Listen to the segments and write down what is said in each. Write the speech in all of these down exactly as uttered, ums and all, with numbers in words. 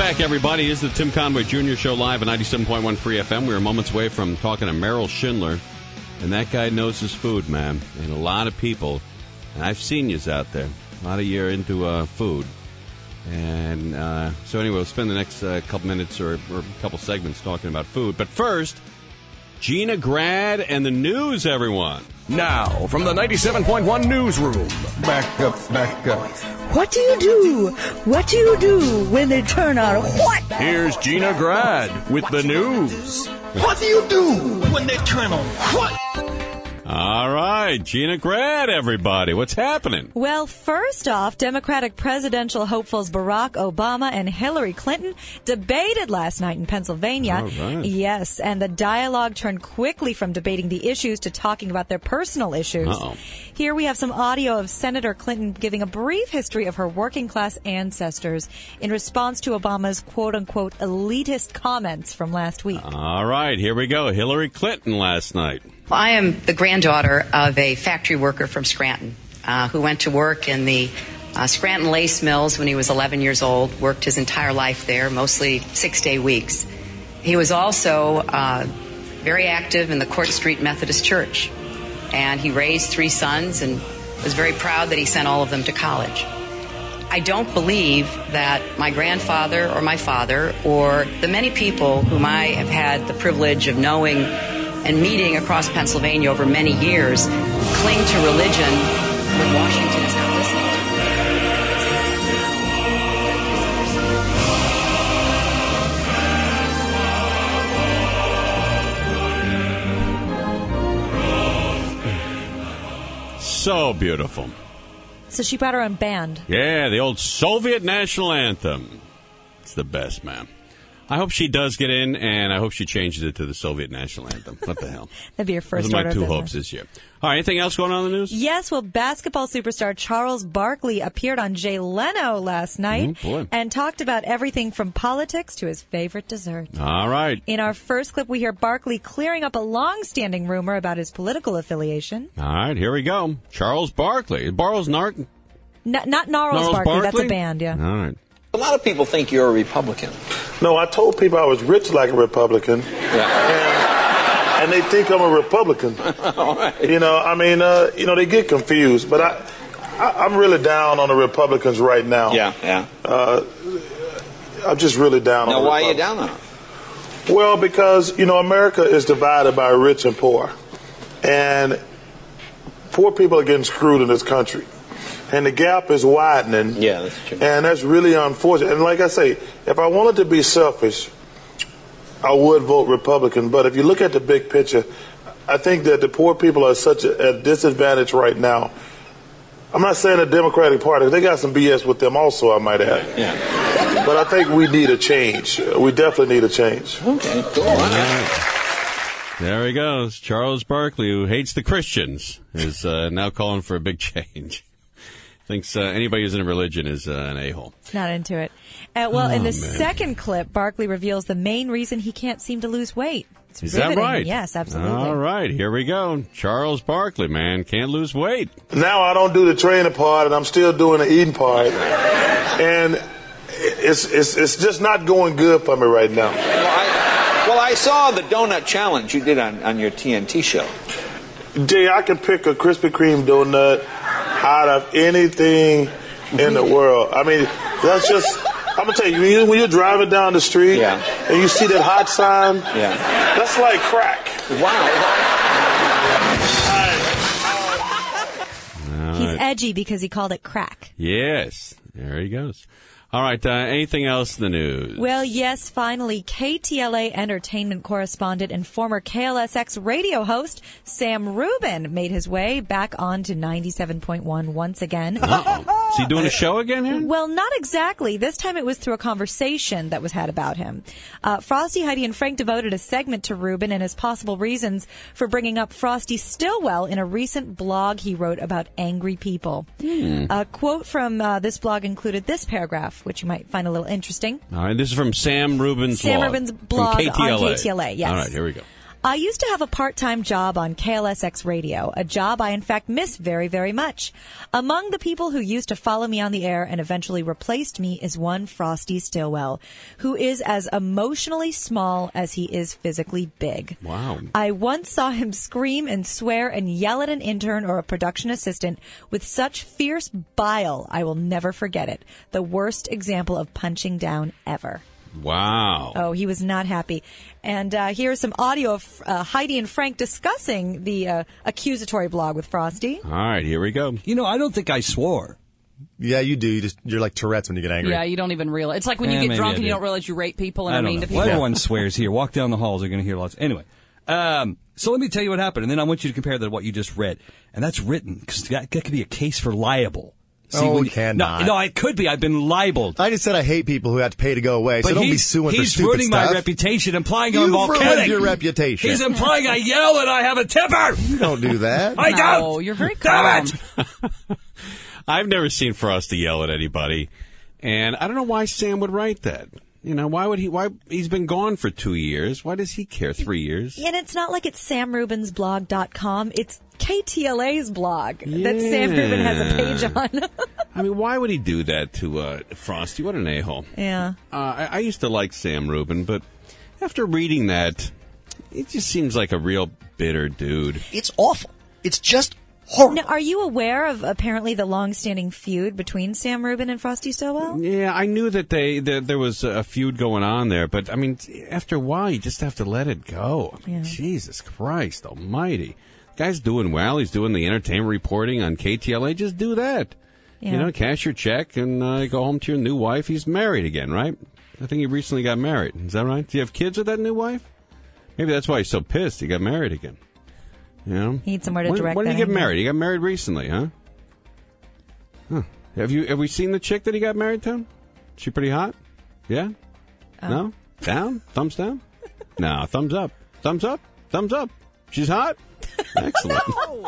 back, everybody. This is the Tim Conway Junior Show live at ninety-seven point one Free F M. We are moments away from talking to Merrill Schindler, and that guy knows his food, man. And a lot of people, and I've seen yous out there, a lot of you are into uh, food. And uh, so anyway, we'll spend the next uh, couple minutes or, or a couple segments talking about food. But first, Gina Grad and the news, everyone. Now, from the ninety-seven point one newsroom. Back up, back up. What do you do? What do you do when they turn out what? Here's Gina Grad with the news. What do you do when they turn on what? All right, Gina Grad, everybody. What's happening? Well, first off, Democratic presidential hopefuls Barack Obama and Hillary Clinton debated last night in Pennsylvania. All right. Yes, and the dialogue turned quickly from debating the issues to talking about their personal issues. Uh-oh. Here we have some audio of Senator Clinton giving a brief history of her working-class ancestors in response to Obama's quote-unquote elitist comments from last week. All right, here we go. Hillary Clinton last night. Well, I am the granddaughter of a factory worker from Scranton uh, who went to work in the uh, Scranton Lace Mills when he was eleven years old, worked his entire life there, mostly six-day weeks. He was also uh, very active in the Court Street Methodist Church, and he raised three sons and was very proud that he sent all of them to college. I don't believe that my grandfather or my father or the many people whom I have had the privilege of knowing and meeting across Pennsylvania over many years cling to religion when Washington is not listening to. So beautiful. So she brought her own band. Yeah, the old Soviet national anthem. It's the best, man. I hope she does get in, and I hope she changes it to the Soviet national anthem. What the hell? That'd be your first Those are my order two of hopes business. this year. All right, anything else going on in the news? Yes, well, basketball superstar Charles Barkley appeared on Jay Leno last night Mm, boy. and talked about everything from politics to his favorite dessert. All right. In our first clip, we hear Barkley clearing up a long-standing rumor about his political affiliation. All right, here we go. Charles Barkley. Barles Nark. N- not Gnarls Gnarls Barkley, that's Barkley? a band, yeah. All right. A lot of people think you're a Republican. No, I told people I was rich like a Republican, Yeah. and, and they think I'm a Republican. All right. You know, I mean, uh, you know, they get confused, but I, I, I'm really down on the Republicans right now. Yeah, yeah. Uh, I'm just really down Now, on the why are you Republicans. down on it? Well, because, you know, America is divided by rich and poor, and poor people are getting screwed in this country. And the gap is widening. Yeah, that's true. And that's really unfortunate. And like I say, if I wanted to be selfish, I would vote Republican. But if you look at the big picture, I think that the poor people are such a, a disadvantage right now. I'm not saying the Democratic Party, they got some B S with them also, I might add. Yeah. But I think we need a change. We definitely need a change. Okay, cool. All right. There he goes. Charles Barkley, who hates the Christians, is uh, now calling for a big change. Thinks uh, anybody who's in a religion is uh, an a-hole. Not into it. Uh, well, Oh, in the man. second clip, Barkley reveals the main reason he can't seem to lose weight. It's Is that riveting. right? Yes, absolutely. All right, here we go. Charles Barkley, man, can't lose weight. Now I don't do the training part, and I'm still doing the eating part. And it's, it's, it's just not going good for me right now. Well, I, well, I saw the donut challenge you did on, on your T N T show. Jay, I can pick a Krispy Kreme donut out of anything in the world. I mean, that's just, I'm going to tell you, when, you, when you're driving down the street Yeah. and you see that hot sign, Yeah. that's like crack. Wow. All He's right. edgy because he called it crack. Yes, there he goes. All right, uh, anything else in the news? Well, yes, finally, K T L A entertainment correspondent and former K L S X radio host Sam Rubin made his way back onto ninety-seven point one once again. Uh-oh. Is he doing a show again here? Well, not exactly. This time it was through a conversation that was had about him. Uh, Frosty, Heidi, and Frank devoted a segment to Rubin and his possible reasons for bringing up Frosty Stillwell in a recent blog he wrote about angry people. Hmm. A quote from uh, this blog included this paragraph, which you might find a little interesting. All right, this is from Sam Rubin's Sam blog. Rubin's From blog K T L A. on K T L A, yes. All right, here we go. I used to have a part-time job on K L S X radio, a job I in fact miss very, very much. Among the people who used to follow me on the air and eventually replaced me is one Frosty Stillwell, who is as emotionally small as he is physically big. Wow. I once saw him scream and swear and yell at an intern or a production assistant with such fierce bile, I will never forget it. The worst example of punching down ever. Wow. Oh, he was not happy. And uh, here's some audio of uh, Heidi and Frank discussing the uh, accusatory blog with Frosty. All right, here we go. You know, I don't think I swore. Yeah, you do. You just, you're like Tourette's when you get angry. Yeah, you don't even realize. It's like when Eh, you get maybe drunk I and you do. don't realize you rape people and I are don't mean know. to people. Well, everyone swears here. Walk down the halls, you're going to hear lots. Anyway, um, so let me tell you what happened, and then I want you to compare that to what you just read. And that's written, because that, that could be a case for liable. See, oh, when it you, cannot. No, no, it could be. I've been libeled. I just said I hate people who have to pay to go away, But so don't he's, be suing for he's stupid ruining stuff. my reputation, implying I'm You've volcanic. ruined your reputation. He's implying I yell and I have a temper. You don't do that. I no, don't. You're very Damn calm. it. I've never seen Frosty yell at anybody, and I don't know why Sam would write that. You know, why would he? Why he's been gone for two years? Why does he care? Three years? And it's not like it's sam rubens blog dot com. It's K T L A's blog that Sam Rubin has a page on. I mean, why would he do that to uh, Frosty? What an a-hole. Yeah. Uh, I, I used to like Sam Rubin, but after reading that, it just seems like a real bitter dude. It's awful. It's just horrible. Now, are you aware of apparently the long-standing feud between Sam Rubin and Frosty Stillwell? Yeah, I knew that they that there was a feud going on there, but I mean, after a while, you just have to let it go. I mean, Yeah. Jesus Christ Almighty, guy's doing well. He's doing the entertainment reporting on K T L A. Just do that. Yeah. You know, cash your check and uh, go home to your new wife. He's married again, right? I think he recently got married. Is that right? Do you have kids with that new wife? Maybe that's why he's so pissed. He got married again. You know? He needs somewhere to when, direct When did that he get anger. married? He got married recently, huh? Huh. Have you have we seen the chick that he got married to? She pretty hot? Yeah? Oh. No? Down? Thumbs down? No, thumbs up. Thumbs up? Thumbs up. She's hot? Excellent.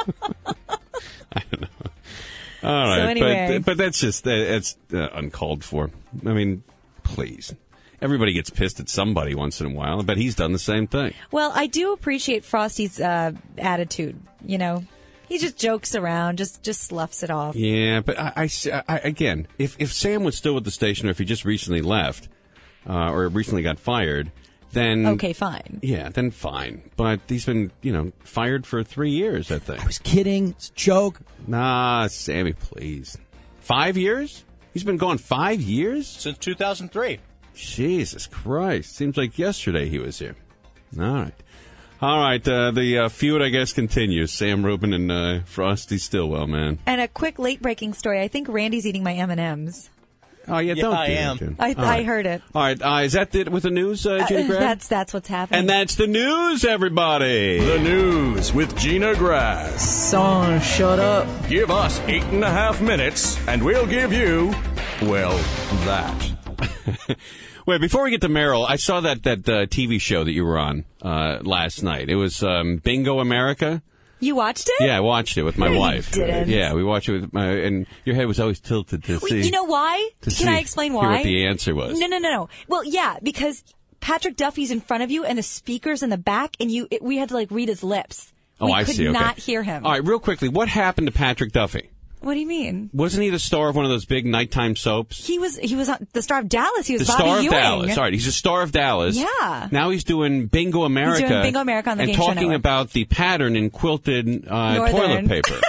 I don't know. All right, So anyway. but but that's just uh, it's uh, uncalled for. I mean, please. Everybody gets pissed at somebody once in a while, but he's done the same thing. Well, I do appreciate Frosty's uh, attitude. You know, he just jokes around, just just sloughs it off. Yeah, but I, I- I- again, if if Sam was still with the station, or if he just recently left, uh, or recently got fired, then Okay, fine. Yeah, then fine. But he's been, you know, fired for three years, I think. I was kidding. It's a joke. Nah, Sammy, please. Five years? He's been gone five years? Since two thousand three. Jesus Christ. Seems like yesterday he was here. All right. All right, uh, the uh, feud, I guess, continues. Sam Rubin and uh, Frosty Stillwell, man. And a quick late-breaking story. I think Randy's eating my M and M's. Oh, yeah, Yeah, don't I do am. that, dude. I, All I right. heard it. All right, uh, is that it with the news, uh, Gina Grad? That's that's what's happening. And that's the news, everybody. The news with Gina Grass. Son, shut up. Give us eight and a half minutes, and we'll give you, well, that. Wait, before we get to Merrill, I saw that that uh, T V show that you were on uh, last night. It was um, Bingo America. You watched it? Yeah, I watched it with my No, you wife. didn't. Yeah, we watched it with my, and your head was always tilted to Wait, see. you know why? to Can see- I explain hear why? what the answer was. No, no, no, no. Well, yeah, because Patrick Duffy's in front of you and the speaker's in the back, and you it, we had to like read his lips. Oh, we I could see. Okay. not hear him. All right, real quickly, what happened to Patrick Duffy? What do you mean? Wasn't he the star of one of those big nighttime soaps? He was he was on the star of Dallas. He was The Bobby star of Ewing. Dallas. All right, he's a star of Dallas. Yeah. Now he's doing Bingo America. doing Bingo America on the and Game Show talking Network. about the pattern in quilted uh, Northern. toilet paper.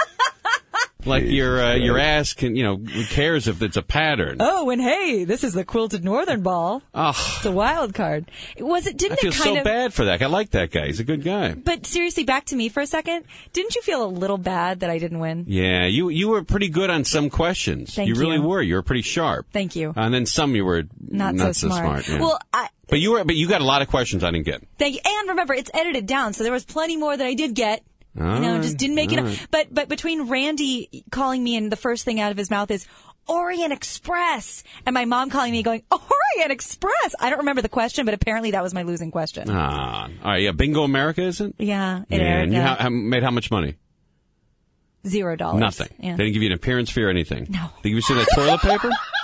Like your uh, your ass can, you know, who cares if it's a pattern? Oh, and hey, this is the quilted northern ball. Oh, It's a wild card. Was it? I Didn't feel it kind so of? bad for that guy. I like that guy. He's a good guy. But seriously, back to me for a second. Didn't you feel a little bad that I didn't win? Yeah, you you were pretty good on some questions. Thank you really you. were. You were pretty sharp. Thank you. And then some you were Not, not, so smart. yeah. Well, I. but you were. But you got a lot of questions I didn't get. Thank you. And remember, it's edited down, so there was plenty more that I did get. You know, All just right, didn't make it all up. right. But but between Randy calling me and the first thing out of his mouth is Orient Express, and my mom calling me going Orient Express. I don't remember the question, but apparently that was my losing question. Ah, all right. Yeah, Bingo America, is it? Yeah, it yeah, aired, and you uh, ha- ha- made how much money? Zero dollars. Nothing. Yeah. They didn't give you an appearance fee or anything. No. They give you some of that toilet paper?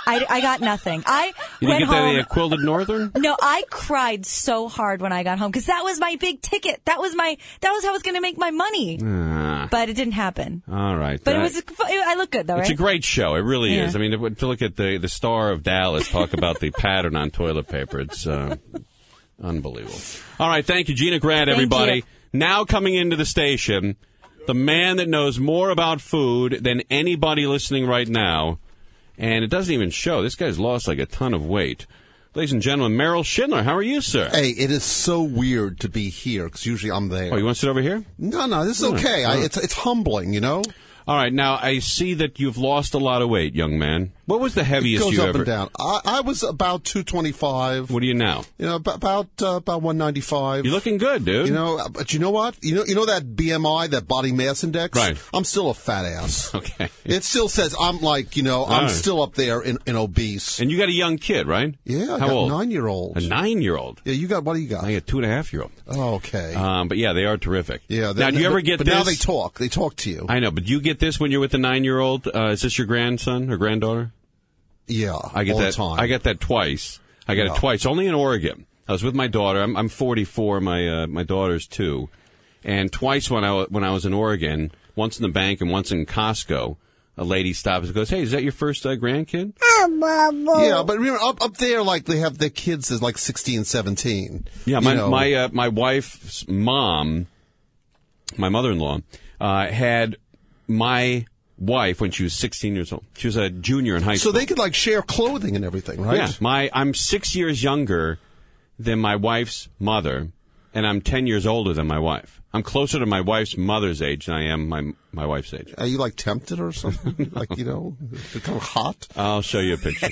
I, I got nothing. I You went didn't get home. that uh, quilted northern? No, I cried so hard when I got home because that was my big ticket. That was my. That was how I was going to make my money. Ah, But it didn't happen. all right. But it Uh, was. I look good though, right? It's a great show. It really Yeah. is. I mean, to, to look at the, the star of Dallas talk about the pattern on toilet paper, it's uh, unbelievable. All right. Thank you, Gina Grant, Thank everybody. you. Now coming into the station, the man that knows more about food than anybody listening right now. And it doesn't even show. This guy's lost like a ton of weight. Ladies and gentlemen, Merrill Schindler, how are you, sir? Hey, it is so weird to be here because usually I'm there. Oh, you want to sit over here? No, no, this is All right. okay. All I, right. it's it's humbling, you know. All right, now I see that you've lost a lot of weight, young man. What was the It heaviest goes you up ever? and down. I, I was about two twenty-five. What are you now? You know, ab- about uh, about one ninety-five. You're looking good, dude. You know, uh, but you know what? You know, you know that B M I, that body mass index. Right. I'm still a fat ass. Okay. It still says I'm like, you know, I'm right. still up there in, in obese. And you got a young kid, right? Yeah, I How got old? a nine-year-old. A nine-year-old. Yeah, you got what do you got? I got a two and a half year old. Oh, okay. Um, but yeah, they are terrific. yeah. Now, they- do you ever but- get but this? now they talk. They talk to you. I know, but do you get this when you're with the nine-year-old? Uh, is this your grandson or granddaughter? yeah. I get all that. the time. I get that twice. I got Yeah. it twice. Only in Oregon. I was with my daughter. I'm, I'm forty-four. My uh, my daughter's two, and twice when I wa- when I was in Oregon, once in the bank and once in Costco. A lady stops and goes, "Hey, is that your first uh, grandkid?" Yeah, but remember up up there, like they have their kids is like sixteen, seventeen. Yeah, my You know. my uh, my wife's mom, my mother-in-law, uh, had my wife when she was sixteen years old. She was a junior in high So school. they could like share clothing and everything, right? Yeah, my I'm six years younger than my wife's mother, and I'm ten years older than my wife. I'm closer to my wife's mother's age than I am my my wife's age. Are you like tempted or something? Like, you know, become hot? I'll show you a picture.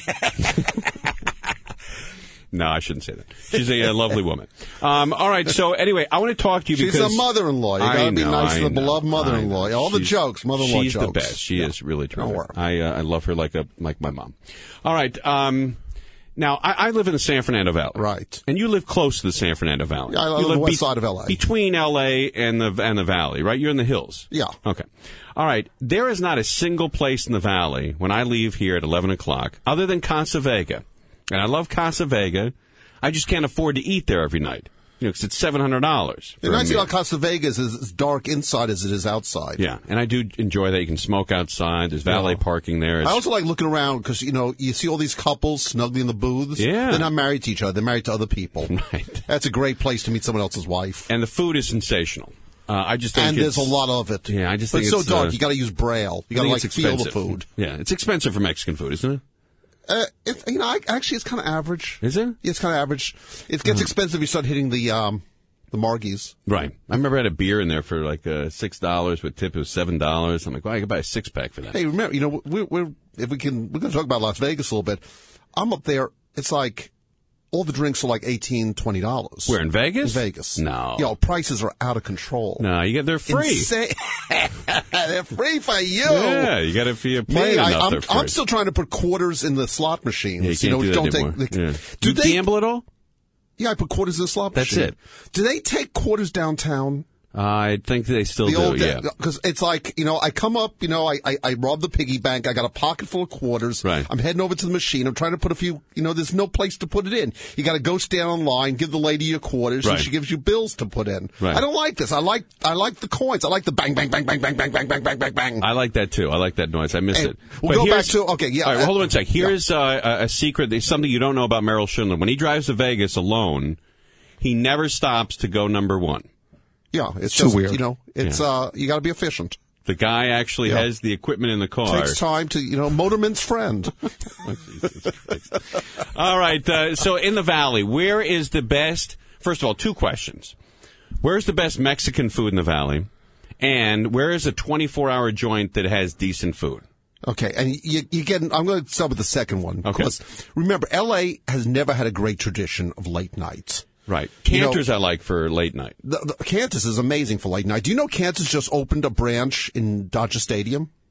No, I shouldn't say that. She's a, uh lovely woman. Um, all right, so anyway, I want to talk to you She's because a mother-in-law. You I gotta be know, nice I to the know, beloved mother-in-law. I know. All the She's- jokes, mother-in-law she's jokes. the best. She is really Don't terrific. worry. I uh, I love her like a like my mom. All right. Um, now I, I live in the San Fernando Valley, Right. And you live close to the San Fernando Valley. Yeah, I live you on the west be- side of L A. between L A and the and the valley, right? You're in the hills. Yeah. Okay. All right. There is not a single place in the valley when I leave here at eleven o'clock, other than Casa Vega, and I love Casa Vega. I just can't afford to eat there every night, you know, because it's seven hundred dollars. The nice thing about Costa Vegas is as dark inside as it is outside. Yeah, and I do enjoy that. You can smoke outside. There's valet Yeah. parking there. I It's- also like looking around because, you know, you see all these couples snugly in the booths. Yeah. They're not married to each other. They're married to other people. Right. That's a great place to meet someone else's wife. and the food is sensational. Uh, I just think And it's, there's a lot of it. Yeah, I just But think it's so it's, dark, uh, you got to use Braille. You I got to, think like, it's feel the expensive. food. Yeah, it's expensive for Mexican food, isn't it? Uh, it, you know, I, actually, it's kind of average. Is it? Yeah, it's kind of average. It gets expensive if you start hitting the um, the margies. Right. I remember I had a beer in there for like uh, six dollars with tip. It was seven dollars. I'm like, well, I could buy a six pack for that. Hey, remember, you know, we're, we're if we can, we're going to talk about Las Vegas a little bit. I'm up there. It's like all the drinks are like eighteen, twenty dollars. Where in Vegas? In Vegas. No. Yo, prices are out of control. No, you get they're free. Insane. They're free for you. Yeah, you got to be paid Man, enough. I, I'm, they're free. I'm still trying to put quarters in the slot machines. Yeah, you can't know, do that don't anymore. take. They, Yeah. Do you they gamble at all? Yeah, I put quarters in the slot That's machine. it. Do they take quarters downtown? I think they still The do. old Yeah. because it's like, you know, I come up, you know, I, I I rob the piggy bank. I got a pocket full of quarters. Right. I'm heading over to the machine. I'm trying to put a few. You know, there's no place to put it in. You got to go stand online, give the lady your quarters, Right. and she gives you bills to put in. Right. I don't like this. I like I like the coins. I like the bang bang bang bang bang bang bang bang bang bang bang. I like that too. I like that noise. I miss And it. we'll But go here's- back to- okay, yeah, All right, well, uh, hold on a sec. Here's uh, a, a secret. There's something you don't know about Merrill Schindler. When he drives to Vegas alone, he never stops to go number one. Yeah, it's Too just, weird. You know, it's Yeah. uh, you got to be efficient. The guy actually Yeah. has the equipment in the car. Takes time to, you know, motorman's friend. All right. Uh, so in the Valley, where is the best? First of all, two questions. Where's the best Mexican food in the Valley? And where is a twenty-four hour joint that has decent food? Okay, and you, you get. I'm going to start with the second one. Okay. Because remember, L A has never had a great tradition of late nights. Right. You know- Cantor's I like for late night. The, the, Cantus is amazing for late night. Do you know Cantus just opened a branch in Dodger Stadium?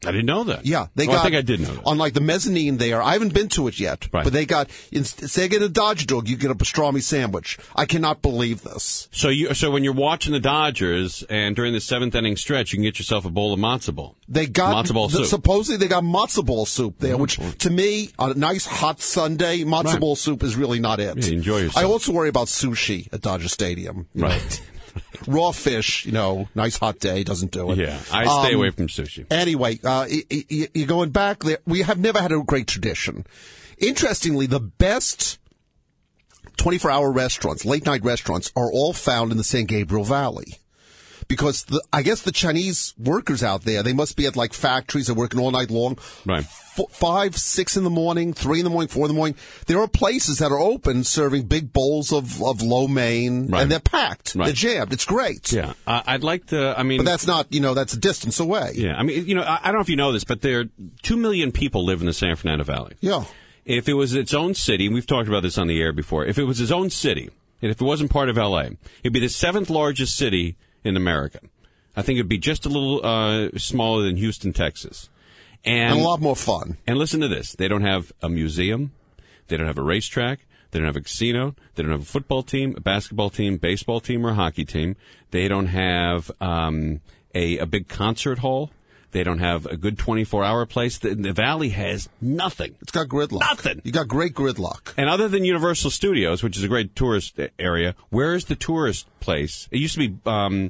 I didn't know that. Yeah, they Oh, got. I think I did know that. On like the mezzanine there, I haven't been to it yet, Right. but they got. Say, get a Dodger dog, you get a pastrami sandwich. I cannot believe this. So you, so when you're watching the Dodgers and during the seventh inning stretch, you can get yourself a bowl of matzo ball. They got matzo ball the, soup. supposedly they got matzo ball soup there, which to me, on a nice hot Sunday, matzo Right. ball soup is really not it. Yeah, enjoy yourself. I also worry about sushi at Dodger Stadium. you know. Right. Raw fish, you know, nice hot day doesn't do it. Yeah, I stay Um, away from sushi. Anyway, uh, y- y- you're going back there. We have never had a great tradition. Interestingly, the best twenty-four hour restaurants, late night restaurants, are all found in the San Gabriel Valley. Because the, I guess the Chinese workers out there, they must be at like factories. They're working all night long. Right. F- five, six in the morning, three in the morning, four in the morning. There are places that are open serving big bowls of, of lo mein, Right. and they're packed. Right. They're jammed. It's great. Yeah, uh, I'd like to. I mean, But that's not, you know, that's a distance away. yeah, I mean, you know, I, I don't know if you know this, but there two million people live in the San Fernando Valley. Yeah. If it was its own city, and we've talked about this on the air before, if it was its own city, and if it wasn't part of L A, it'd be the seventh largest city in America. I think it'd be just a little uh, smaller than Houston, Texas. And, And a lot more fun. And listen to this. They don't have a museum. They don't have a racetrack. They don't have a casino. They don't have a football team, a basketball team, baseball team, or a hockey team. They don't have um, a, a big concert hall. They don't have a good twenty-four hour place. The, the Valley has nothing. It's got gridlock. Nothing. You got great gridlock. And other than Universal Studios, which is a great tourist area, where is the tourist place? It used to be um,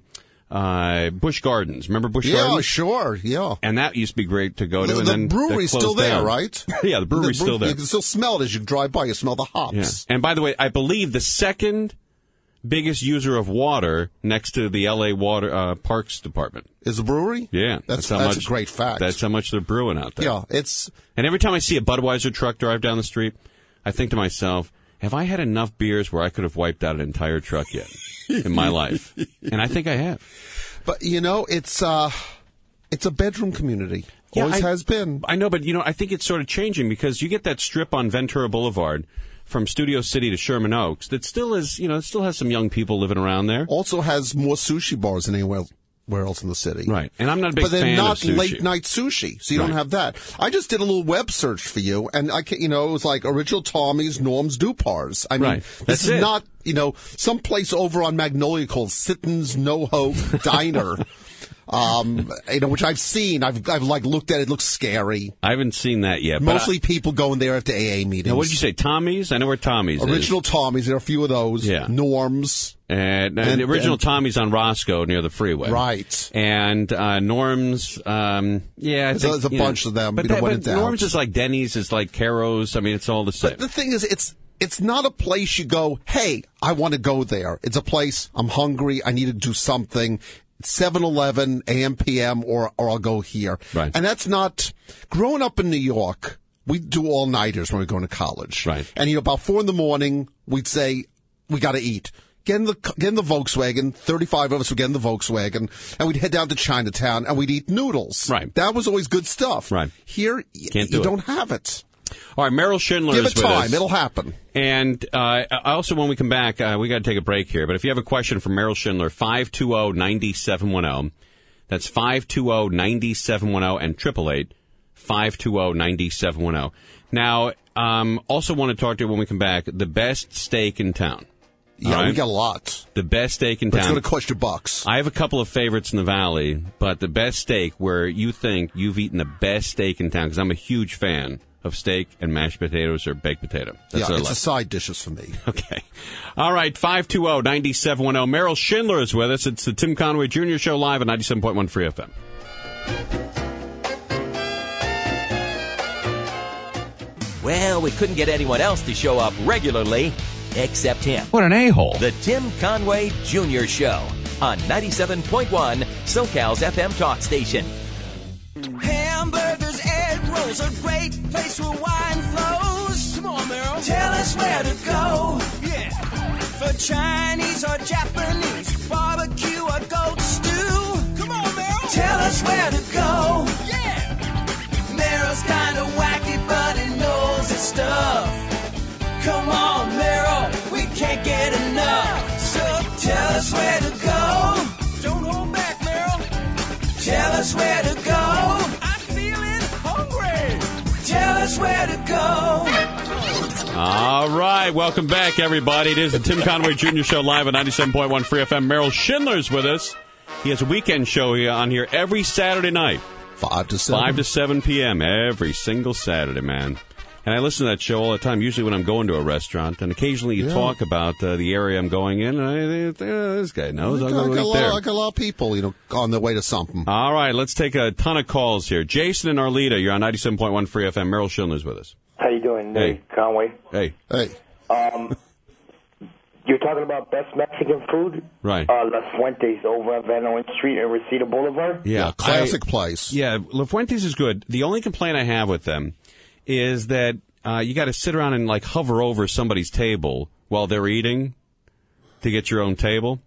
uh, Busch Gardens. Remember Busch Yeah, Gardens? sure. Yeah. And that used to be great to go to. The, and the then brewery's that still closed there, down. right? Yeah, the brewery's brew- still there. You can still smell it as you drive by. You smell the hops. Yeah. And by the way, I believe the second biggest user of water next to the L A Water uh, Parks Department Is the brewery? Yeah, That's, how that's much, a great fact. That's how much they're brewing out there. Yeah, it's... And every time I see a Budweiser truck drive down the street, I think to myself, have I had enough beers where I could have wiped out an entire truck yet in my life? And I think I have. But, you know, it's uh, it's a bedroom community. Yeah, Always I- has been. I know, but, you know, I think it's sort of changing because you get that strip on Ventura Boulevard from Studio City to Sherman Oaks that still is, you know, it still has some young people living around there. Also has more sushi bars than anywhere where else in the city. Right. And I'm not a big But they're fan not of sushi. late night sushi, so you don't Right. have that. I just did a little web search for you, and I can, you know, it was like Original Tommy's, Norm's Dupars. I mean, Right. this That's is it. not, you know, some place over on Magnolia called Sitton's NoHo Diner. Um, you know, which I've seen. I've, I've like looked at it. It looks scary. I haven't seen that yet. but Mostly I- people going there after A A meetings. Now, what did you say? Tommy's? I know where Tommy's is. Original Tommy's. There are a few of those. Yeah. Norms. And, uh, And- the original and- Tommy's on Roscoe near the freeway. Right. And uh, Norm's, um, yeah. I There's- think, there's a you know, bunch of them, But, you know, that- when but in doubt. Norm's is like Denny's, is like Caro's. I mean, it's all the same. But the thing is, it's it's not a place you go, hey, I want to go there. It's a place, I'm hungry, I need to do something. seven eleven, A M, P M, or, or I'll go here. Right. And that's not, growing up in New York, we do all-nighters when we're going to college. Right. And, you know, about four in the morning, we'd say, we got to eat. Get in, the, get in the Volkswagen, thirty-five of us would get in the Volkswagen, and we'd head down to Chinatown, and we'd eat noodles. Right. That was always good stuff. Right. Here, y- Can't do you it. don't have it. All right, Meryl Schindler Give is it with time. us. It'll happen. And uh, I also, when we come back, uh, we got to take a break here. But if you have a question for Meryl Schindler, five two zero, nine seven one zero. That's five two zero, nine seven one zero and eight eight eight, five two zero, nine seven one zero. Now, um, also want to talk to you when we come back, the best steak in town. Yeah, All right? we got a lot. The best steak in But it's town. going to cost you bucks. I have a couple of favorites in the Valley, but the best steak where you think you've eaten the best steak in town, because I'm a huge fan of steak and mashed potatoes or baked potato. That's yeah, what I it's like. a side dishes for me. Okay. All right, five two zero, nine seven one zero. Meryl Schindler is with us. It's the Tim Conway Junior Show live at ninety-seven point one Free F M. Well, we couldn't get anyone else to show up regularly except him. What an a-hole. The Tim Conway Junior Show on ninety-seven point one SoCal's F M talk station. Hamburgers, egg rolls, a great place where wine flows. Come on, Meryl. Tell us where to go. Yeah. For Chinese or Japanese, barbecue or goat stew. Come on, Meryl. Tell us where to go. Yeah. Meryl's kind of wacky, but he knows his stuff. Come on, Meryl, we can't get enough. So tell us where to go. Don't hold back, Meryl. Tell us where to go. I feel All right, welcome back, everybody. It is the Tim Conway Junior Show live at ninety-seven point one Free F M. Merrill Schindler's with us. He has a weekend show here on here every Saturday night. Five to seven. Five to seven p.m. every single Saturday, man. And I listen to that show all the time, usually when I'm going to a restaurant. And occasionally you Yeah. talk about uh, the area I'm going in. And I think, uh, this guy knows. I I'll got, go I got right a lot, there. I got a lot of people, you know, on their way to something. All right, let's take a ton of calls here. Jason and Arleta, you're on ninety-seven point one Free F M. Merrill Schindler's with us. How you doing, Hey. Dave Conway? Hey. Hey. Um, you're talking about best Mexican food? Right. Uh, Las Fuentes over on Van Owen Street and Reseda Boulevard? Yeah, classic I- place. Yeah, La Fuentes is good. The only complaint I have with them is that uh, you got to sit around and like hover over somebody's table while they're eating to get your own table.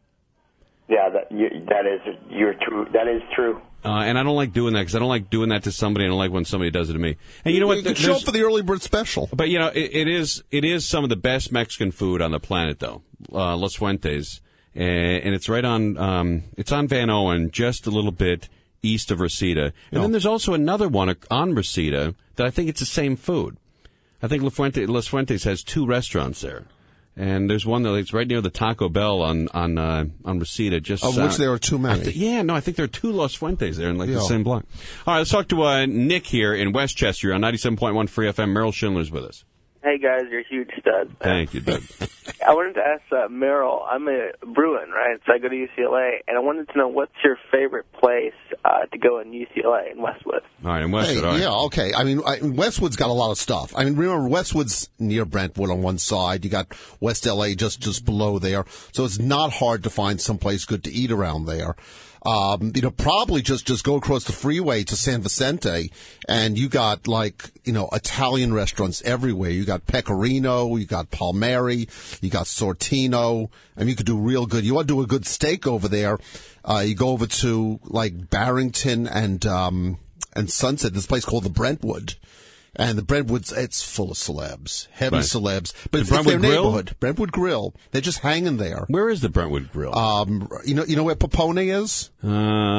Yeah, that you, that is you're true. That is true. Uh, and I don't like doing that because I don't like doing that to somebody. I don't like when somebody does it to me. And you know what? You can There's- show up for the early bird special. But you know, it, it is it is some of the best Mexican food on the planet, though. Uh, Los Fuentes, and, and it's right on um, it's on Van Owen, just a little bit east of Reseda. And then there's also another one on Reseda that I think it's the same food. I think La Fuente, Los Fuentes has two restaurants there. And there's one that's right near the Taco Bell on on uh, on Reseda. Just Of uh, which there are too many. I thi- yeah, no, I think there are two Los Fuentes there in like Yeah. the same block. All right, let's talk to uh, Nick here in Westchester on ninety-seven point one Free F M. Merrill Schindler's with us. Hey, guys, you're huge studs. Thank you, Doug. I wanted to ask uh, Merrill, I'm a Bruin, right? So I go to U C L A, and I wanted to know what's your favorite place uh, to go in U C L A in Westwood? All right, in Westwood, Hey, all right. yeah, okay. I mean, I, Westwood's got a lot of stuff. I mean, remember, Westwood's near Brentwood on one side. You got West L A just, just below there. So it's not hard to find someplace good to eat around there. Um, you know, probably just, just go across the freeway to San Vicente, and you got, like, you know, Italian restaurants everywhere. You got Pecorino, you got Palmieri, you got Sortino, and you could do real good. You want to do a good steak over there, uh, you go over to, like, Barrington and, um, and Sunset, this place called the Brentwood. And the Brentwood's, it's full of celebs, heavy Right. celebs. But The it's, it's their Brentwood Grill? neighborhood. Brentwood Grill. They're just hanging there. Where is the Brentwood Grill? Um, you know, you know where Popone is? Uh,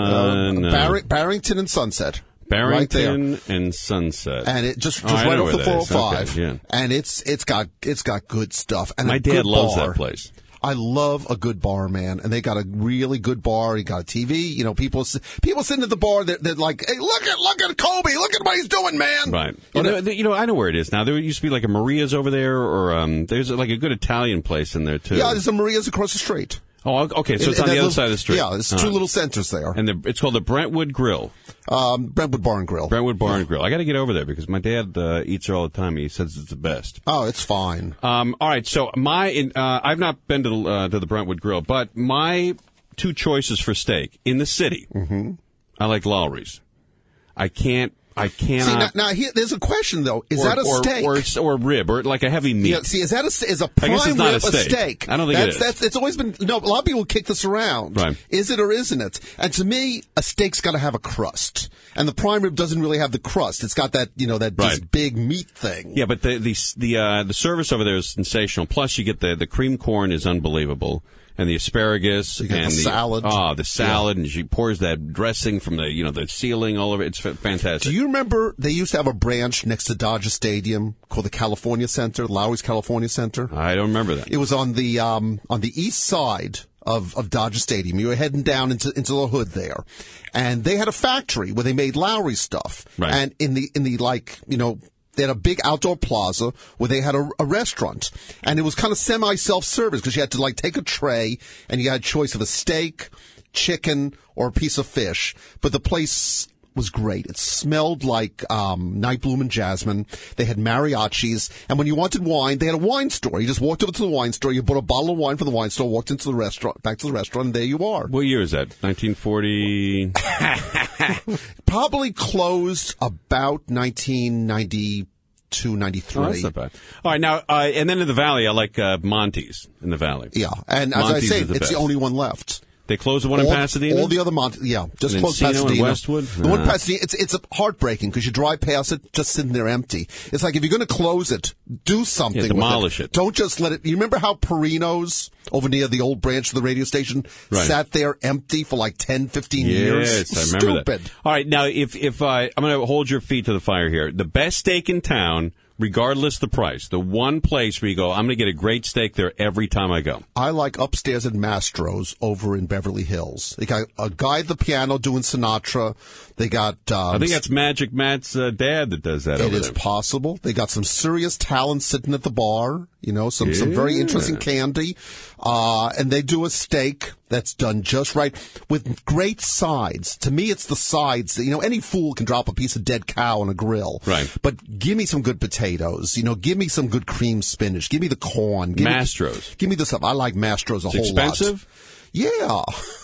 no. Barri- Barrington and Sunset. Barrington right there. and Sunset. And it just, Oh, just I know right off where the that four oh is. five. Okay, yeah. And it's, it's got, it's got good stuff. And My a dad good loves bar. that place. I love a good bar, man. And they got a really good bar. You got a T V. You know, people, s- people sitting at the bar, they're, they're like, hey, look at, look at Kobe. Look at what he's doing, man. Right. You You know, you know, I know where it is now. There used to be like a Maria's over there, or um, there's like a good Italian place in there, too. Yeah, there's a Maria's across the street. Oh, okay, so And- it's on and the that other little- side of the street. Yeah, there's All two right. little centers there. And the, it's called the Brentwood Grill. Um, Brentwood Bar and Grill. Brentwood Bar and Grill. I got to get over there because my dad uh, eats there all the time. He says it's the best. Oh, it's fine. Um, all right, so my in, uh, I've not been to uh, to the Brentwood Grill, but my two choices for steak in the city, mm-hmm. I like Lowry's. I can't. I cannot. See, now, now here, there's a question, though. Is or, that a or, steak? or, or rib, or like a heavy meat? Yeah, see, is that a, is a I prime guess it's not rib a steak. I don't think it that's, is. That's, it's always been, no, a lot of people kick this around. Right. Is it or isn't it? And to me, a steak's got to have a crust. And the prime rib doesn't really have the crust. It's got that, you know, that Right. just big meat thing. Yeah, but the the the uh, the service over there is sensational. Plus, you get the the cream corn is unbelievable, and the asparagus You get and the salad. Oh, the salad, and she pours that dressing from the you know the ceiling all over. It's f- fantastic. Do you remember they used to have a branch next to Dodger Stadium called the California Center, Lowry's California Center? I don't remember that. It was on the um, on the east side of, of Dodger Stadium. You were heading down into into the hood there, and they had a factory where they made Lowry stuff. Right. And in the in the like you know. They had a big outdoor plaza where they had a, a restaurant, and it was kind of semi self-service because you had to like take a tray and you had a choice of a steak, chicken, or a piece of fish. But the place was great. It smelled like um, night bloom and jasmine. They had mariachis, and when you wanted wine, they had a wine store. You just walked over to the wine store, you bought a bottle of wine from the wine store, walked into the restaurant, back to the restaurant, and there you are. What year is that? nineteen forty Probably closed about nineteen ninety-two, ninety-three. Oh, that's not bad. All right, now, uh, and then in the Valley, I like uh, Monty's in the Valley. Yeah, and as Monty's I say, is the it's best. the only one left. They closed the one in all, Pasadena? All the other Monty, yeah, just And closed Encino and Pasadena. Westwood? The one in Nah. Pasadena, it's it's heartbreaking because you drive past it, just sitting there empty. It's like if you're going to close it, do something. Yeah, demolish with it. Don't just let it. You remember how Perino's over near the old branch of the radio station Right. sat there empty for like ten, fifteen Yes, years? I remember Stupid. that. All right, now if if uh, I'm going to hold your feet to the fire here, the best steak in town regardless the price, the one place where you go, I'm going to get a great steak there every time I go. I like Upstairs at Mastro's over in Beverly Hills. They got a guy at the piano doing Sinatra. They got. Um, I think that's Magic Matt's uh, dad that does that. It over is there. possible. They got some serious talent sitting at the bar. You know, some some very Yeah. interesting candy, uh, and they do a steak that's done just right with great sides. To me, it's the sides. You know, any fool can drop a piece of dead cow on a grill. Right. But give me some good potatoes. You know, give me some good cream spinach. Give me the corn. Give Mastro's. Me, give me the stuff. I like Mastro's a It's whole expensive? lot. Yeah.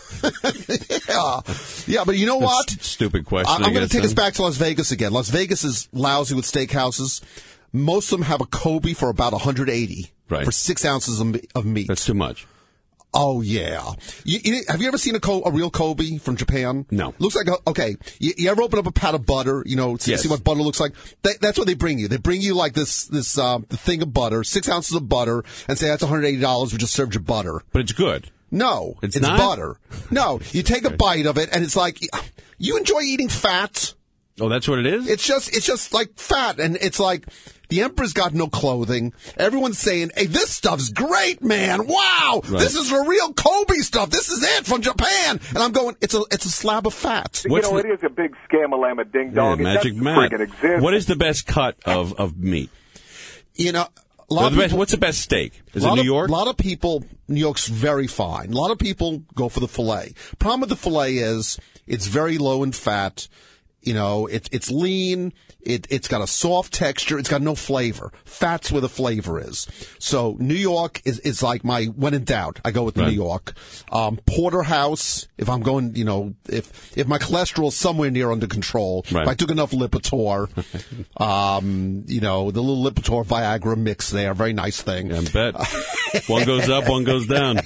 yeah. Yeah, but you know what? That's a stupid question. I- I'm I going to guess, take us then. back to Las Vegas again. Las Vegas is lousy with steakhouses. Most of them have a Kobe for about one hundred eighty Right. for six ounces of, me- of meat. That's too much. Oh yeah. You, you, have you ever seen a, co- a real Kobe from Japan? No. Looks like a, okay. You, you ever open up a pat of butter? You know, see, Yes. see what butter looks like. That, that's what they bring you. They bring you like this this uh, the thing of butter, six ounces of butter, and say that's one hundred eighty dollars. We just served you butter. But it's good. No, It's it's not? butter. No, you take a bite of it, and it's like you enjoy eating fat. Oh, that's what it is? It's just it's just like fat, and it's like the emperor's got no clothing. Everyone's saying, "Hey, this stuff's great, man! Wow, Right. this is the real Kobe stuff. This is it from Japan." And I'm going, "It's a it's a slab of fat." you know, it is a big scam, a lamb, a ding Yeah, dong. It Magic doesn't Matt. friggin' exist. What is the best cut of, of meat? You know, a Or lot the of best- people, what's the best steak? Is a it lot New of- York? A lot of people, New York's very fine. A lot of people go for the filet. Problem with the filet is it's very low in fat. You know, it, it's lean. It, it's got a soft texture. It's got no flavor. Fat's where the flavor is. So New York is, is like my, when in doubt, I go with Right. New York. Um, Porterhouse, if I'm going, you know, if, if my cholesterol's somewhere near under control, Right. if I took enough Lipitor, um, you know, the little Lipitor Viagra mix there, very nice thing. I bet. One goes up, one goes down.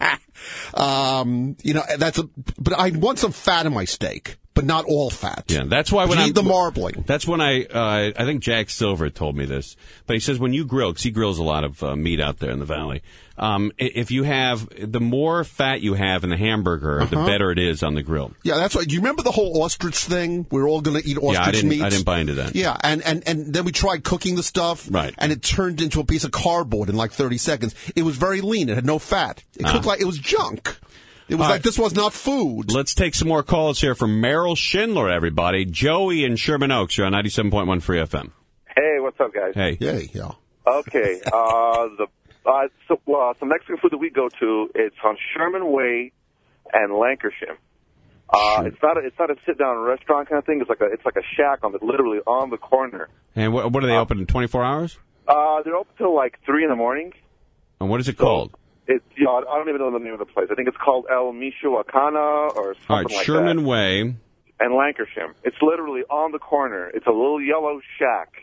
Um, you know, that's a, but I want some fat in my steak, but not all fat. Yeah, that's why when You I need the marbling. That's when I, uh, I think Jack Silver told me this, but he says when you grill, because he grills a lot of uh, meat out there in the valley. Um, i- if you have the more fat you have in the hamburger, the Uh-huh. better it is on the grill. Yeah, that's right. Do you remember the whole ostrich thing? We were all going to eat ostrich yeah, I didn't. meat. I didn't buy into that. Yeah, and, and, and then we tried cooking the stuff. Right. And it turned into a piece of cardboard in like thirty seconds. It was very lean. It had no fat. It Ah. cooked like it was junk. It was All like right. this was not food. Let's take some more calls here from Merrill Schindler, everybody. Joey in Sherman Oaks. You're on ninety-seven point one Free F M. Hey, what's up, guys? Hey. Yay, yeah. Okay, uh, the uh, so, uh, some Mexican food that we go to. It's on Sherman Way and Lancashire. Uh, it's not a, it's not a sit down restaurant kind of thing. It's like a it's like a shack on the literally on the corner. And what, what are they open in twenty-four hours? Uh, they're open till like three in the morning. And what is it called? It's you know, I don't even know the name of the place. I think it's called El Michoacana or something All right, like Sherman that. Way. And Lancashire. It's literally on the corner. It's a little yellow shack.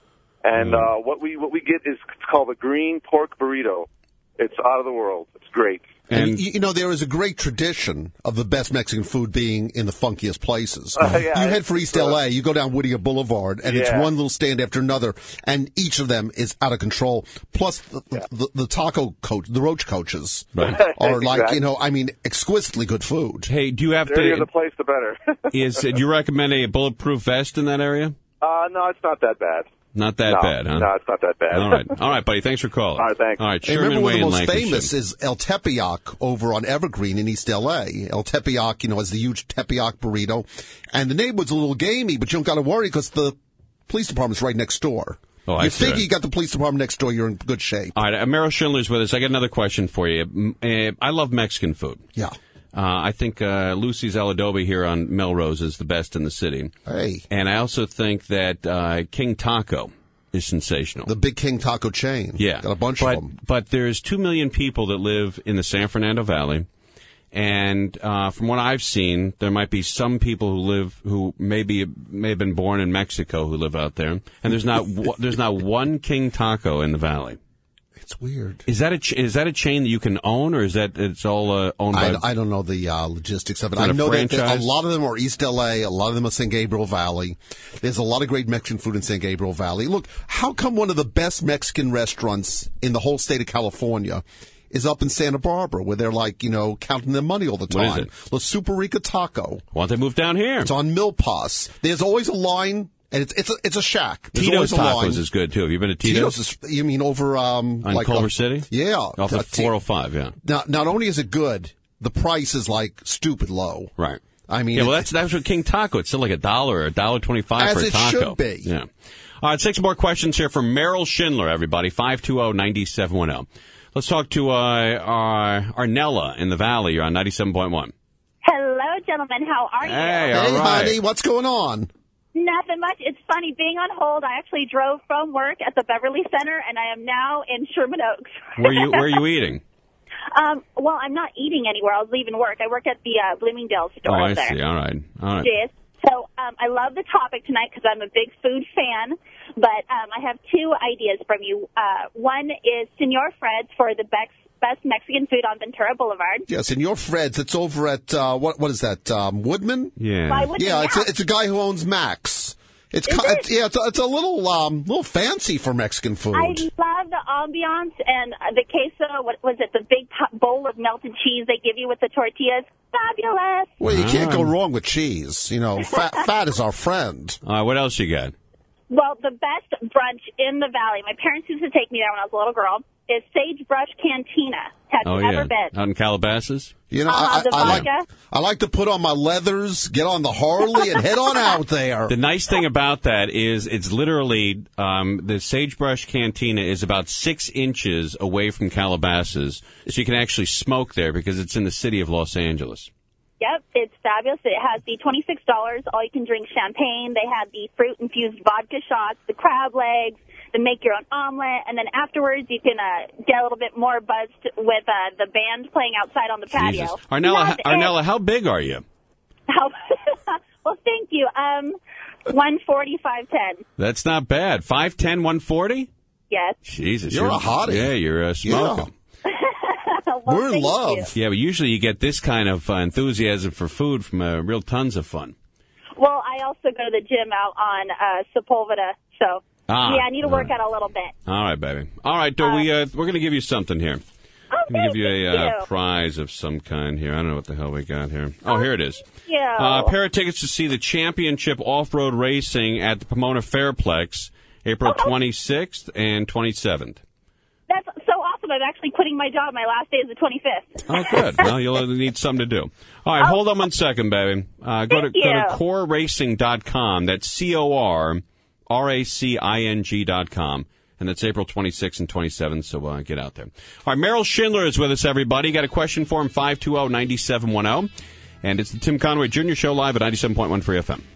And Mm. uh, what we what we get is it's called a green pork burrito. It's out of the world. It's great. And, you, you know, there is a great tradition of the best Mexican food being in the funkiest places. Uh, yeah, you head it's, for East uh, L A, you go down Whittier Boulevard, and it's Yeah. one little stand after another, and each of them is out of control. Plus, the, the, the taco coach, the roach coaches, Right. are like, Exactly. you know, I mean, exquisitely good food. Hey, do you have The dirtier to? the place, the better. Is do you recommend a bulletproof vest in that area? uh, no, it's not that bad. Not that no, bad, huh? No, it's not that bad. All right, all right, buddy. Thanks for calling. All right, thanks. All right, Hey, Sherman remember one Way of the in most Lancashire. famous is El Tepeyac over on Evergreen in East L A. El Tepeyac, you know, has the huge Tepeyac burrito. And the neighborhood's a little gamey, but you don't got to worry because the police department's right next door. Oh, I you see figure that. you got the police department next door, you're in good shape. All right, uh, Meryl Schindler's with us. I got another question for you. M- uh, I love Mexican food. Yeah. Uh, I think uh, Lucy's El Adobe here on Melrose is the best in the city. Hey. And I also think that uh, King Taco is sensational. The Big King Taco chain. Yeah. Got a bunch but, of them. But there's two million people that live in the San Fernando Valley. And uh, from what I've seen, there might be some people who live, who maybe may have been born in Mexico who live out there. And there's not w- there's not one King Taco in the valley. It's weird. Is that a ch- is that a chain that you can own, or is that it's all uh, owned by? I, I don't know the uh, logistics of it. Is it I a know that there- a franchise? lot of them are East L A, a lot of them are San Gabriel Valley. There's a lot of great Mexican food in San Gabriel Valley. Look, how come one of the best Mexican restaurants in the whole state of California is up in Santa Barbara, where they're like, you know, counting their money all the What is time? it? La Super Rica Taco. Why don't they move down here? It's on Milpas. There's always a line And it's it's a, it's a shack. There's Tito's always a line. Tacos is good too. Have you been to Tito's? Tito's is, you mean over um On like Culver uh, City? Yeah, Off of four oh five, yeah. Now, not only is it good, the price is like stupid low. Right. I mean, yeah, well, it's- that's that's what King Taco. It's still like a dollar or a dollar twenty-five As for a it taco. should be. Yeah. All right, six more questions here from Merrill Schindler, everybody. five two zero, nine seven one zero. Let's talk to uh, our Arnella in the Valley. You're on ninety-seven point one. Hello, gentlemen. How are you? Hey, all right. honey, what's going on? Nothing much. It's funny being on hold. I actually drove from work at the Beverly Center, and I am now in Sherman Oaks. Where you where are you eating? Um, well, I'm not eating anywhere. I was leaving work. I work at the uh, Bloomingdale's store Oh, up I there. see. All right. All right. Yes. So um, I love the topic tonight because I'm a big food fan. But um, I have two ideas from you. Uh, one is Senor Fred's for the best, best Mexican food on Ventura Boulevard. Yes, and your Fred's. It's over at uh, what? What is that? Um, Woodman. Yeah. By Woodman, yeah, it's yeah. a, it's a guy who owns Max. It's, Is ki- it? it's yeah, it's a, it's a little um little fancy for Mexican food. I love the ambiance and uh, the queso. What was it? The big top bowl of melted cheese they give you with the tortillas. Fabulous. Well, you can't Ah. go wrong with cheese. You know, fat fat is our friend. All right. What else you got? Well, the best brunch in the Valley, my parents used to take me there when I was a little girl, is Sagebrush Cantina. Have Oh you yeah. ever been? Out in Calabasas. You know, Uh-huh, I, the I like vodka. I like to put on my leathers, get on the Harley, and head on out there. The nice thing about that is it's literally um, the Sagebrush Cantina is about six inches away from Calabasas, so you can actually smoke there because it's in the city of Los Angeles. Yep, it's fabulous. It has the twenty-six dollars all-you-can-drink champagne. They had the fruit-infused vodka shots, the crab legs, the make-your-own omelet, and then afterwards you can uh, get a little bit more buzzed with uh, the band playing outside on the patio. Jesus. Arnella, Love h- it. Arnella, how big are you? How, well, thank you. Um, one forty, five ten. That's not bad. five ten, one forty? Yes. Jesus. You're a hottie. Yeah, you're a smoker. Well, We're in thank love. you. Yeah, but usually you get this kind of uh, enthusiasm for food from uh, real tons of fun. Well, I also go to the gym out on uh, Sepulveda, so Ah, yeah, I need to all work right. out a little bit. All right, baby. All right, do we, uh, we're going to give you something here. Oh, I'm going to give you a thank uh, you. prize of some kind here. I don't know what the hell we got here. Oh, here it is. you. Uh, a pair of tickets to see the championship off-road racing at the Pomona Fairplex, April twenty-sixth and twenty-seventh. That's so awesome. I'm actually quitting my job. My last day is the twenty-fifth. Oh, good. Well, you'll need something to do. All right, hold on one second, baby. Uh, go to Thank go to you. core racing dot com. That's C O R R A C I N G dot com. And that's April twenty-sixth and twenty-seventh, so uh, get out there. All right, Merrill Schindler is with us, everybody. Got a question for him, five two zero, nine seven one zero. And it's the Tim Conway Junior Show live at ninety-seven point one Free F M.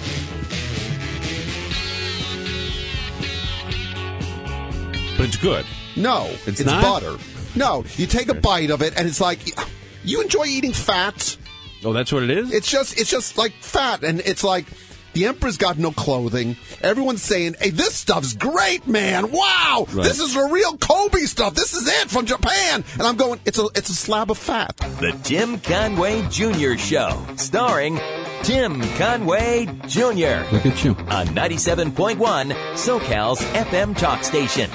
But it's good. No, It's it's, not? butter. No, you take a bite of it, and it's like you enjoy eating fat. Oh, that's what it is? It's just it's just like fat, and it's like the emperor's got no clothing. Everyone's saying, "Hey, this stuff's great, man! Wow, Right. this is the real Kobe stuff. This is it from Japan." And I'm going, "It's a it's a slab of fat." The Tim Conway Junior Show, starring Tim Conway Junior Look at you. On ninety-seven point one, SoCal's F M talk station.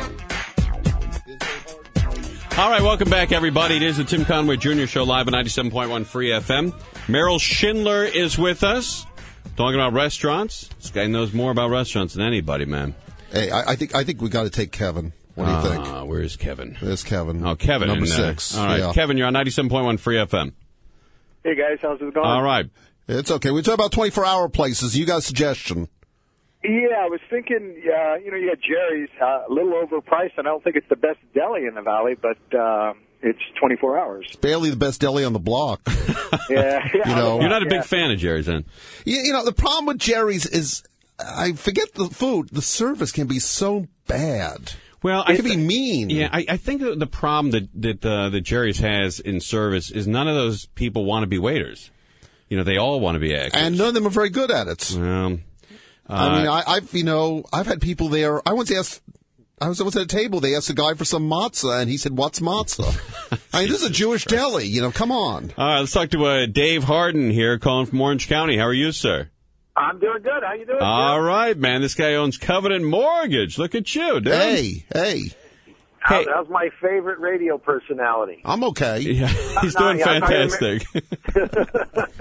All right, welcome back, everybody. It is the Tim Conway Junior Show live at ninety-seven point one Free F M. Merrill Schindler is with us, talking about restaurants. This guy knows more about restaurants than anybody, man. Hey, I, I think I think we got to take Kevin. What do you think? Uh, where's Kevin? There's Kevin. Oh, Kevin. number in, uh, six. all right, Yeah. Kevin, you're on ninety-seven point one Free F M. Hey guys, how's it going? All right. It's okay. We talk about twenty-four hour places. You got a suggestion? Yeah, I was thinking, uh, you know, you got Jerry's, uh, a little overpriced, and I don't think it's the best deli in the valley, but uh, it's twenty-four hours. It's barely the best deli on the block. Yeah, yeah. You know, You're not a big Yeah. fan of Jerry's, then? You, you know, the problem with Jerry's is, I forget the food. The service can be so bad. Well, it I can be thi- mean. Yeah, I, I think that the problem that that, uh, that Jerry's has in service is none of those people want to be waiters. You know, they all want to be actors. And none of them are very good at it. Well, uh, I mean, I, I've you know, I've had people there. I once asked. I was, I was at a table. They asked the guy for some matzah, and he said, "What's matzah?" I mean, this is a Jewish deli. You know, come on. all right, let's talk to uh, Dave Harden here, calling from Orange County. How are you, sir? I'm doing good. How you doing? All right, man. This guy owns Covenant Mortgage. Look at you, dude. Hey, hey, How, how's my favorite radio personality? I'm okay. Yeah, he's No, doing yeah, I thought you fantastic.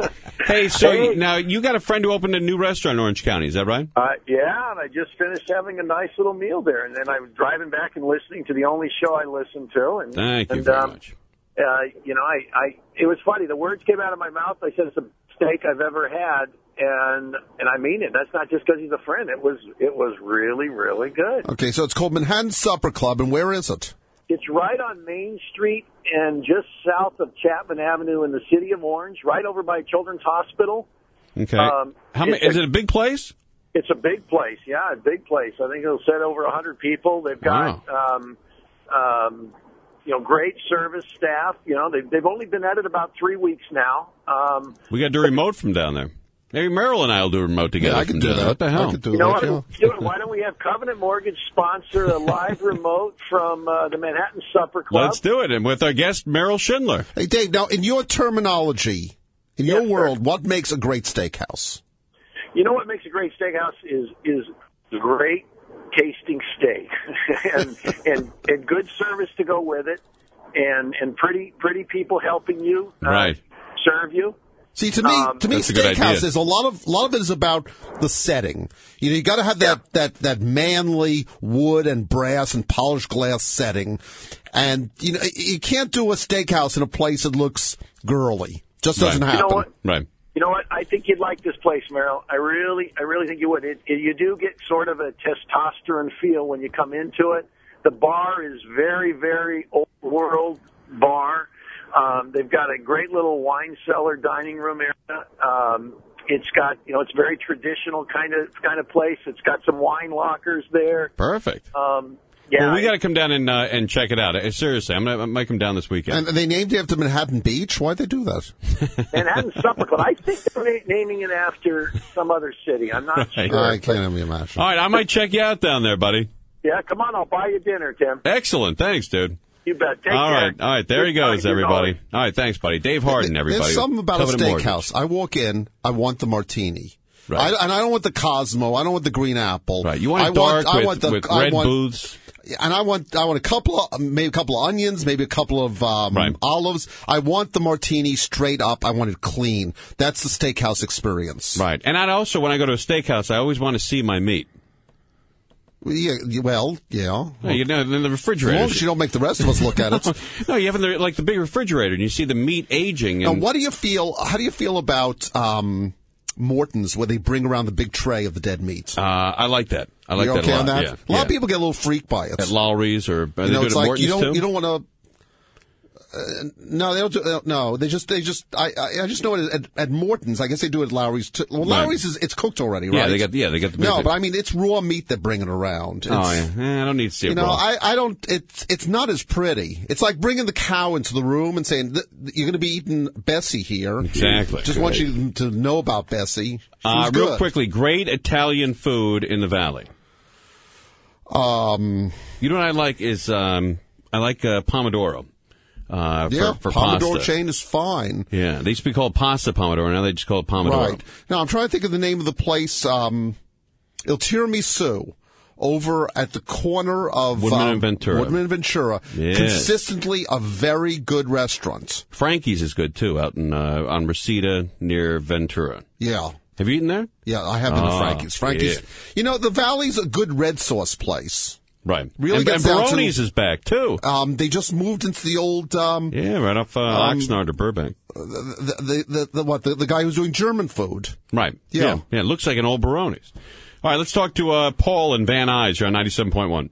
Hey, so Hey. you- now you got a friend who opened a new restaurant in Orange County, is that right? Uh, yeah, and I just finished having a nice little meal there, and then I was driving back and listening to the only show I listen to. And Thank you and, very um, much. Uh, you know, I, I it was funny. The words came out of my mouth. I said it's the best steak I've ever had, and and I mean it. That's not just because he's a friend. It was it was really really good. Okay, so it's called Manhattan Supper Club, and where is it? It's right on Main Street and just south of Chapman Avenue in the city of Orange, right over by Children's Hospital. Okay. Um, How many? it's Is a- it a big place? It's a big place, yeah, a big place. I think it'll set over a hundred people. They've got, um, um, you know, great service staff. You know, they've they've only been at it about three weeks now. Um, We got to do a remote from down there. Maybe Merrill and I will do a remote together. Yeah, I from could do down there. that. What the I hell? could do you know that, yeah. what? Do it. Why don't we have Covenant Mortgage sponsor a live remote from uh, the Manhattan Supper Club? Let's do it, and with our guest Merrill Schindler. Hey, Dave, now, in your terminology, in your world, what makes a great steakhouse? You know what makes a great steakhouse is is great tasting steak and and and good service to go with it, and and pretty pretty people helping you uh, Right. serve you. See, to me, Um, to me, That's a good idea. steakhouse is a lot of a lot of it is about the setting. You know, you got to have that that that manly wood and brass and polished glass setting, and you know, you can't do a steakhouse in a place that looks girly. Just doesn't Right. You know happen. what? Right. You know what? I think you'd like this place, Merrill. I really, I really think you would. It, it, you do get sort of a testosterone feel when you come into it. The bar is very, very old world bar. Um, they've got a great little wine cellar, dining room area. Um, it's got, you know, it's very traditional kind of kind of place. It's got some wine lockers there. Perfect. Um, yeah, well, we got to come down and uh, and check it out. Uh, seriously, I'm gonna I might come down this weekend. And they named it after Manhattan Beach. Why'd they do that? Manhattan Supper Club. I think they're na- naming it after some other city. I'm not Right. sure. I can't even imagine. All right, I might check you out down there, buddy. Yeah, come on. I'll buy you dinner, Tim. Excellent, thanks, dude. You bet. Take all care. right, all right. There he Good goes, talking to you, everybody. Nolan. All right, thanks, buddy. Dave Harden, everybody. There's something about a Covenant Mortgage. steakhouse. I walk in, I want the martini. Right. I, and I don't want the Cosmo. I don't want the green apple. Right, you want I it dark I with, want the, with I red want, booths. And I want I want a couple of maybe a couple of onions, maybe a couple of um, Right. olives. I want the martini straight up. I want it clean. That's the steakhouse experience. Right, and I also, when I go to a steakhouse, I always want to see my meat. Yeah, well, yeah. Yeah, you know, in the As refrigerator. long as you don't make the rest of us look at it. No, you have in the, like the big refrigerator, and you see the meat aging. Now, And what do you feel? How do you feel about um, Morton's, where they bring around the big tray of the dead meat? uh, I like that. I like You're that okay a lot. on that? Yeah, a lot yeah. of people get a little freaked by it. At Lowry's or are you they know, do it it's at like Morton's you don't too? you don't want to. Uh, no, they don't. Do, uh, no, they just they just. I I, I just know it at, at Morton's. I guess they do it at Lowry's. Too. Well, Right. Lowry's is it's cooked already, right? Yeah, they got yeah they got the big No, thing. but I mean it's raw meat they're bringing around. It's, Oh yeah, Eh, I don't need to see it You know, raw. I, I don't. It's it's not as pretty. It's like bringing the cow into the room and saying "Th- you're going to be eating Bessie here. Exactly. Just want you to know about Bessie. She Uh, was real good. quickly, great Italian food in the Valley. Um, you know what I like is um, I like uh, pomodoro. Uh, yeah, for, for Pomodoro pasta. chain is fine. Yeah, they used to be called pasta pomodoro. Now they just call it pomodoro. Right. Now I'm trying to think of the name of the place. Um, Il Tiramisu, over at the corner of Woodman um, and Ventura. Woodman and Ventura. Yes. Consistently a very good restaurant. Frankie's is good too, out in uh, on Reseda near Ventura. Yeah. Have you eaten there? Yeah, I have been to Oh, Frankie's. Frankie's. yeah. You know, the Valley's a good red sauce place. Right. Really and, gets and down to- Baroni's is back too. Um, they just moved into the old. Um, Yeah, right off uh, Um, Oxnard or Burbank. the, the, the, the what? The, the guy who's doing German food. Right. Yeah. yeah. Yeah, it looks like an old Baroni's. All right, let's talk to uh, Paul in Van Nuys. You're on ninety-seven point one.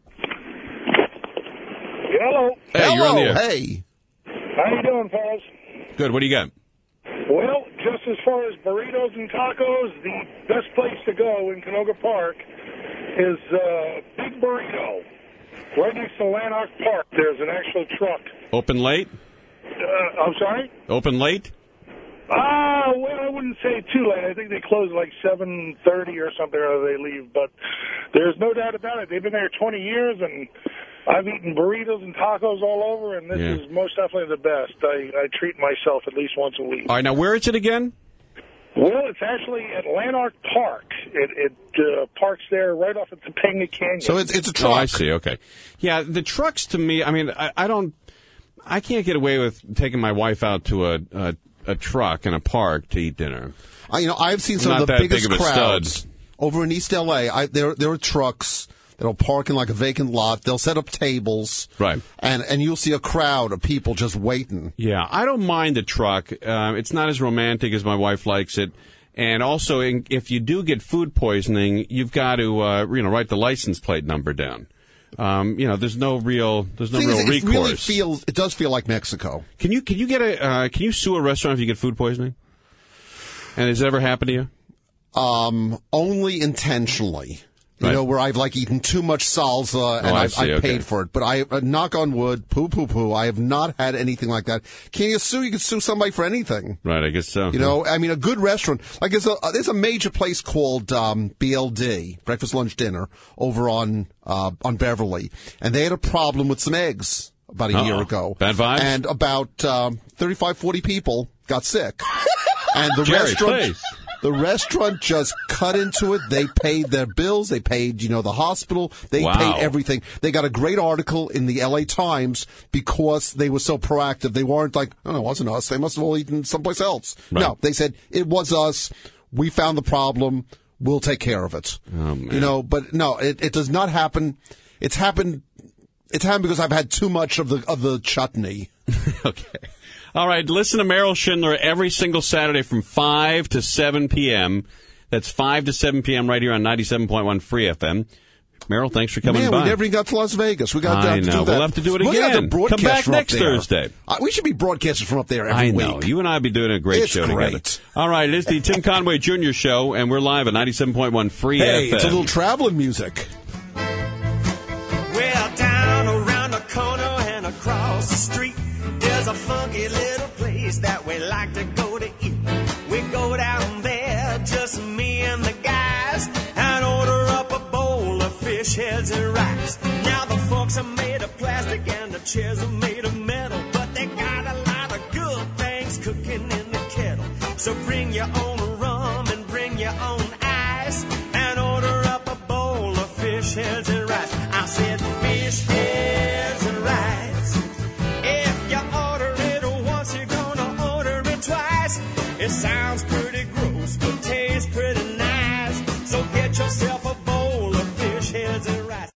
Hello. Hey, you're on the air. Hey. How you doing, fellas? Good. What do you got? Well, just as far as burritos and tacos, the best place to go in Canoga Park is uh, Big Burrito. Right next to Lanark Park, there's an actual truck. Open late? Uh, I'm sorry? Open late? Ah, well, I wouldn't say too late. I think they close at like seven thirty or something, or they leave. But there's no doubt about it. They've been there twenty years, and I've eaten burritos and tacos all over, and this Yeah. is most definitely the best. I, I treat myself at least once a week. All right, now where is it again? Well, it's actually at Lanark Park. It, it uh, parks there right off at Topanga Canyon. So it's it's a Oh, truck. I see. Okay. Yeah, the trucks to me, I mean, I, I don't, I can't get away with taking my wife out to a, a a truck in a park to eat dinner. I, you know, I've seen some Not of the that biggest big of a crowds stud. over in East L A. I, there, there are trucks that'll park in like a vacant lot. They'll set up tables, right? And and you'll see a crowd of people just waiting. Yeah, I don't mind the truck. Uh, it's not as romantic as my wife likes it. And also, in, if you do get food poisoning, you've got to, uh, you know, write the license plate number down. Um, you know, there's no real, there's no Thing real is, recourse. It really feels, it does feel like Mexico. Can you, can you get a, uh, can you sue a restaurant if you get food poisoning? And has it ever happened to you? Um, only intentionally. You Right. know, where I've like eaten too much salsa and Oh, I I've, see, I've okay. paid for it. But I, uh, knock on wood, poo poo poo, I have not had anything like that. Can you sue? You can sue somebody for anything. Right, I guess so. You know, I mean, a good restaurant, like there's a, there's a major place called, um, B L D, breakfast, lunch, dinner, over on, uh, on Beverly. And they had a problem with some eggs about a Uh-oh. year ago. Bad vibes? And about, um, thirty-five, forty people got sick. And the Jerry, restaurant, please. the restaurant just cut into it. They paid their bills. They paid, you know, the hospital. They Wow. paid everything. They got a great article in the L A Times because they were so proactive. They weren't like, oh, it wasn't us. They must have all eaten someplace else. Right. No, they said, it was us. We found the problem. We'll take care of it. Oh, man. You know, but no, it, it does not happen. It's happened. It's happened because I've had too much of the, of the chutney. Okay. All right, listen to Meryl Schindler every single Saturday from five to seven p.m. That's five to seven p.m. right here on ninety-seven point one Free F M. Meryl, thanks for coming Man, by. we never even got to Las Vegas. We got I to know. do that. We'll have to do it We're gonna have again. to broadcast Come back from up next there. Thursday. Uh, we should be broadcasting from up there every I know. week. You and I will be doing a great It's show great. together. All right, it is the Tim Conway Junior Show, and we're live at ninety-seven point one Free Hey, F M. it's a little traveling music. Well, down around the corner and across the street, there's a funky little place that we like to go to eat. We go down there, just me and the guys, and order up a bowl of fish heads and rice. Now the forks are made of plastic and the chairs are made of metal, but they got a lot of good things cooking in the kettle. So bring your own rum and bring your own ice, and order up a bowl of fish heads and rice. I said fish heads and rice. If you order it once, you're gonna order it twice. It sounds pretty gross, but tastes pretty nice. So get yourself